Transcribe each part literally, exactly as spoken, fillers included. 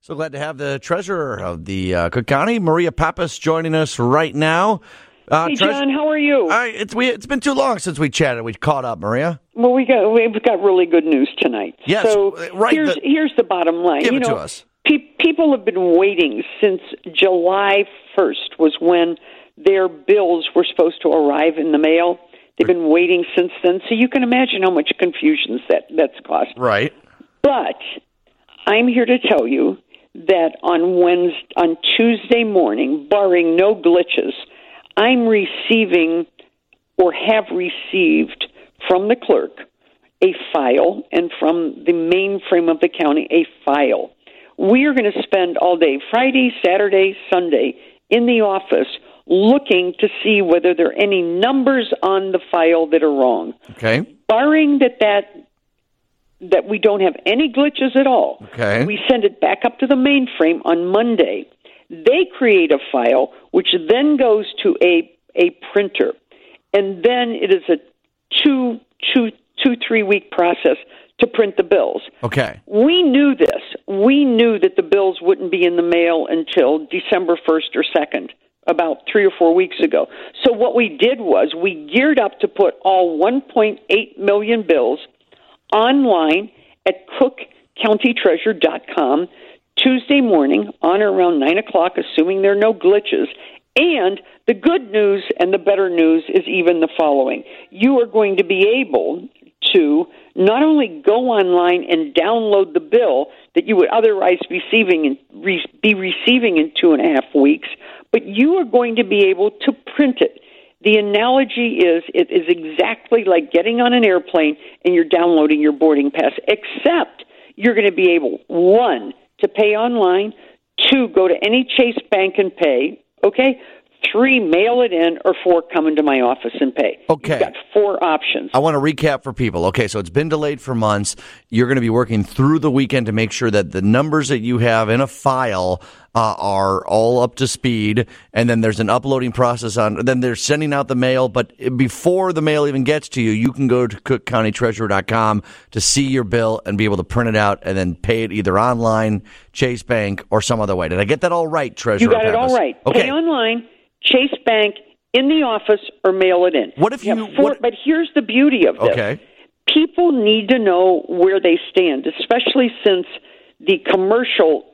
So glad to have the treasurer of the uh, Cook County, Maria Pappas, joining us right now. Uh, hey, John, how are you? I, it's, we, it's been too long since we chatted. We caught up, Maria. Well, we got, we've got really good news tonight. Yes, so right. Here's, the, here's the bottom line. Give you it know, to us. Pe- people have been waiting since July first was when their bills were supposed to arrive in the mail. They've been waiting since then. So you can imagine how much confusion that, that's caused. Right. But I'm here to tell you that on Wednesday, on Tuesday morning, barring no glitches, I'm receiving or have received from the clerk a file and from the mainframe of the county a file. We are going to spend all day, Friday, Saturday, Sunday, in the office looking to see whether there are any numbers on the file that are wrong. Okay. Barring that that that we don't have any glitches at all. Okay. We send it back up to the mainframe on Monday. They create a file, which then goes to a a printer, and then it is a two, two, two, three week process to print the bills. Okay. We knew this. We knew that the bills wouldn't be in the mail until December first or second, about three or four weeks ago. So what we did was we geared up to put all one point eight million bills online at cook county treasurer dot com Tuesday morning on or around nine o'clock, assuming there are no glitches. And the good news and the better news is even the following. You are going to be able to not only go online and download the bill that you would otherwise be receiving in, re, be receiving in two and a half weeks, but you are going to be able to print it. The analogy is it is exactly like getting on an airplane and you're downloading your boarding pass, except you're going to be able, one, to pay online, two, go to any Chase Bank and pay, okay, three, mail it in, or four, come into my office and pay. Okay. You've got four options. I want to recap for people. Okay, so it's been delayed for months. You're going to be working through the weekend to make sure that the numbers that you have in a file uh, are all up to speed, and then there's an uploading process on, then they're sending out the mail, but before the mail even gets to you, you can go to cook county treasurer dot com to see your bill and be able to print it out and then pay it either online, Chase Bank, or some other way. Did I get that all right, Treasurer You got Pappas? it all right. Okay. Pay online, Chase Bank, in the office, or mail it in. What if you... you four, what, but here's the beauty of this. Okay. People need to know where they stand, especially since the commercial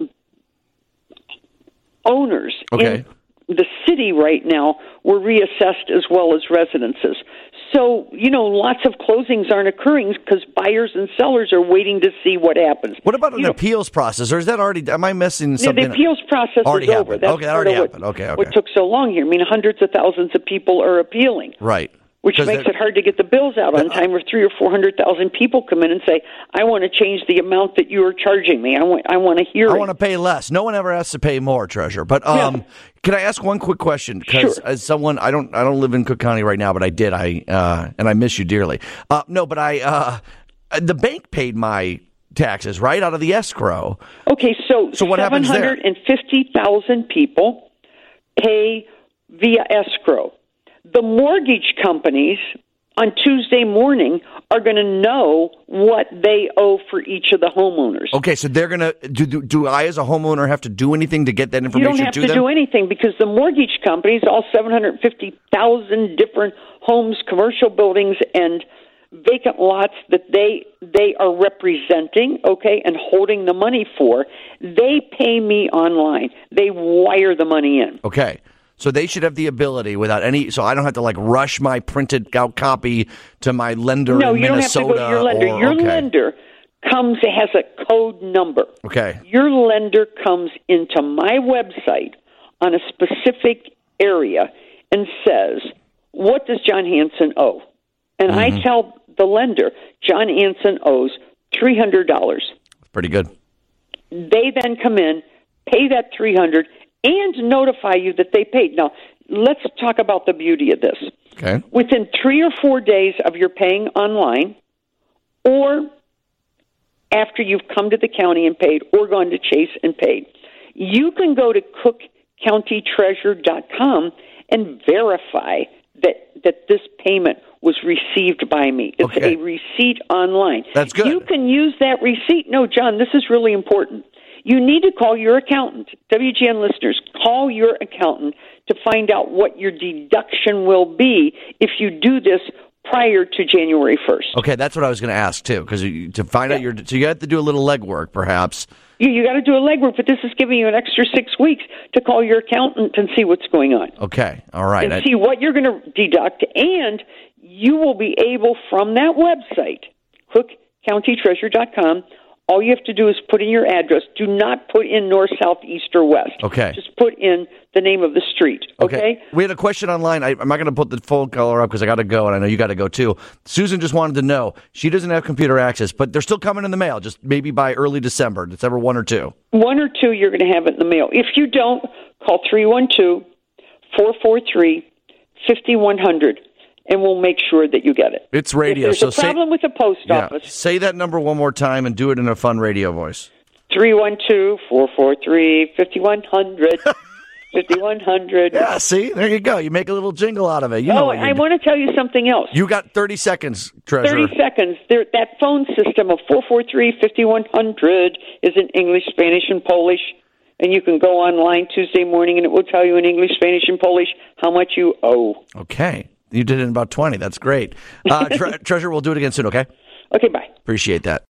owners Okay. in the city right now were reassessed as well as residences. So, you know, lots of closings aren't occurring because buyers and sellers are waiting to see what happens. What about an you know, appeals process, or is that already, am I missing no, something? the appeals process already is over. happened. That's Okay, that part already of what, happened. Okay, okay. what took so long here. I mean, hundreds of thousands of people are appealing. Right. Which makes it hard to get the bills out on time, or three or four hundred thousand people come in and say, "I want to change the amount that you are charging me. I want, I want to hear I it. want to pay less." No one ever has to pay more, Treasurer. But um, Yeah. can I ask one quick question? Because Sure. as someone, I don't, I don't live in Cook County right now, but I did. I uh, and I miss you dearly. Uh, no, but I, uh, the bank paid my taxes right out of the escrow. Okay, so So what happens there? seven hundred fifty thousand people pay via escrow. The mortgage companies on Tuesday morning are going to know what they owe for each of the homeowners. Okay, so they're gonna do, do. Do I, as a homeowner, have to do anything to get that You information don't have to to them? do anything because the mortgage companies, all seven hundred fifty thousand different homes, commercial buildings, and vacant lots that they they are representing, okay, and holding the money for, they pay me online. They wire the money in. Okay. So they should have the ability without any, so I don't have to like rush my printed out copy to my lender No, in you don't have to Minnesota. go to your lender. Or, your okay. lender comes, has a code number. Okay. Your lender comes into my website on a specific area and says, what does John Hanson owe? And Mm-hmm. I tell the lender, John Hanson owes three hundred dollars. Pretty good. They then come in, pay that three hundred dollars, and notify you that they paid. Now, let's talk about the beauty of this. Okay. Within three or four days of your paying online, or after you've come to the county and paid, or gone to Chase and paid, you can go to cook county treasurer dot com and verify that, that this payment was received by me. It's Okay. a receipt online. That's good. You can use that receipt. No, John, this is really important. You need to call your accountant. W G N listeners, call your accountant to find out what your deduction will be if you do this prior to January first. Okay, that's what I was going to ask, too, because to find yeah. out your... So you have to do a little legwork, perhaps. You, you got to do a legwork, but this is giving you an extra six weeks to call your accountant and see what's going on. Okay, all right. And I, see what you're going to deduct, and you will be able, from that website, cook county treasurer dot com, all you have to do is put in your address. Do not put in north, south, east, or west. Okay. Just put in the name of the street, okay? okay. We had a question online. I, I'm not going to put the phone caller up because I got to go, and I know you got to go, too. Susan just wanted to know. She doesn't have computer access, but they're still coming in the mail, just maybe by early December, December one or two. One or two, you're going to have it in the mail. If you don't, call three one two, four four three, five one zero zero. And we'll make sure that you get it. It's radio. If there's so a problem say, with the post yeah, office. Say that number one more time and do it in a fun radio voice. three one two, four four three, five one zero zero. five one zero zero. Yeah, see? There you go. You make a little jingle out of it. You know oh, what I want to tell you something else. You got thirty seconds, Treasurer. thirty seconds. There, that phone system of four four three, five one zero zero is in English, Spanish, and Polish. And you can go online Tuesday morning, and it will tell you in English, Spanish, and Polish how much you owe. Okay. You did it in about twenty. That's great. Uh, tre- Treasurer, we'll do it again soon, okay? Okay, bye. Appreciate that.